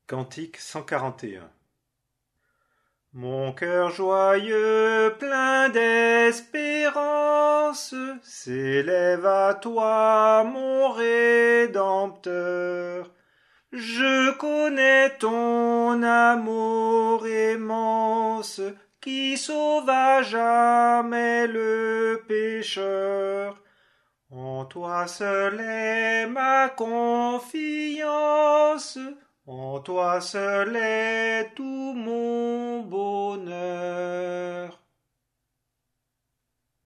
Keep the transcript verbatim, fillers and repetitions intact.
Cantique cent quarante et un. Mon cœur joyeux, plein d'espérance, s'élève à toi, mon Rédempteur. Je connais ton amour immense, qui sauve à jamais le pécheur. En toi seul est ma confiance, en toi seul est tout mon bonheur.